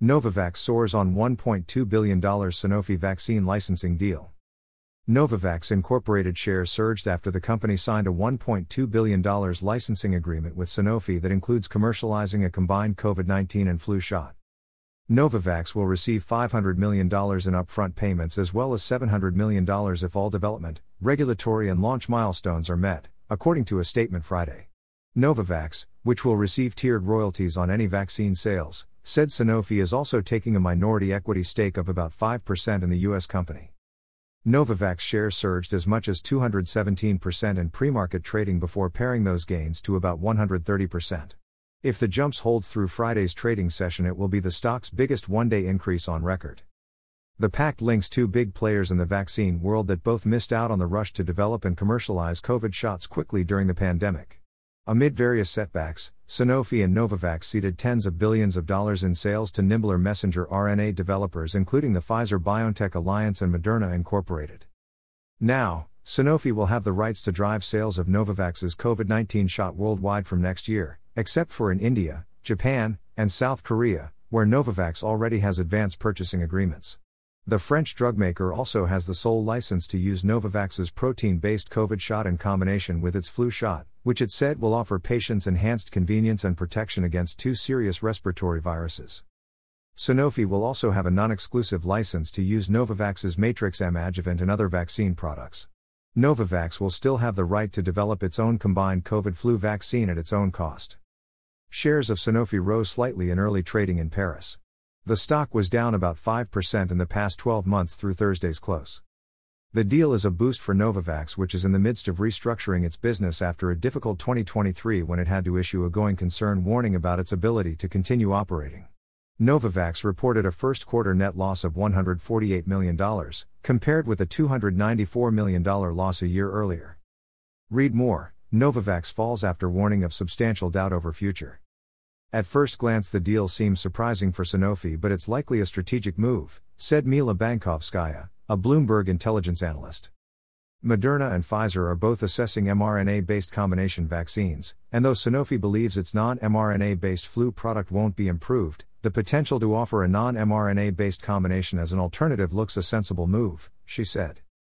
Novavax soars on $1.2 billion Sanofi vaccine licensing deal. Novavax Incorporated shares surged after the company signed a $1.2 billion licensing agreement with Sanofi that includes commercializing a combined COVID-19 and flu shot. Novavax will receive $500 million in upfront payments as well as $700 million if all development, regulatory and launch milestones are met, according to a statement Friday. Novavax, which will receive tiered royalties on any vaccine sales, said Sanofi is also taking a minority equity stake of about 5% in the U.S. company. Novavax shares surged as much as 217% in pre-market trading before paring those gains to about 130%. If the jumps holds through Friday's trading session, it will be the stock's biggest one-day increase on record. The pact links two big players in the vaccine world that both missed out on the rush to develop and commercialize COVID shots quickly during the pandemic. Amid various setbacks, Sanofi and Novavax seeded tens of billions of dollars in sales to nimbler messenger RNA developers including the Pfizer-BioNTech Alliance and Moderna Incorporated. Now, Sanofi will have the rights to drive sales of Novavax's COVID-19 shot worldwide from next year, except for in India, Japan, and South Korea, where Novavax already has advanced purchasing agreements. The French drugmaker also has the sole license to use Novavax's protein-based COVID shot in combination with its flu shot, which it said will offer patients enhanced convenience and protection against two serious respiratory viruses. Sanofi will also have a non-exclusive license to use Novavax's Matrix-M adjuvant and other vaccine products. Novavax will still have the right to develop its own combined COVID-flu vaccine at its own cost. Shares of Sanofi rose slightly in early trading in Paris. The stock was down about 5% in the past 12 months through Thursday's close. The deal is a boost for Novavax, which is in the midst of restructuring its business after a difficult 2023 when it had to issue a going concern warning about its ability to continue operating. Novavax reported a first-quarter net loss of $148 million, compared with a $294 million loss a year earlier. Read more: Novavax falls after warning of substantial doubt over future. At first glance the deal seems surprising for Sanofi, but it's likely a strategic move, said Mila Bankovskaya, a Bloomberg intelligence analyst. Moderna and Pfizer are both assessing mRNA-based combination vaccines, and though Sanofi believes its non-mRNA-based flu product won't be improved, the potential to offer a non-mRNA-based combination as an alternative looks a sensible move, she said.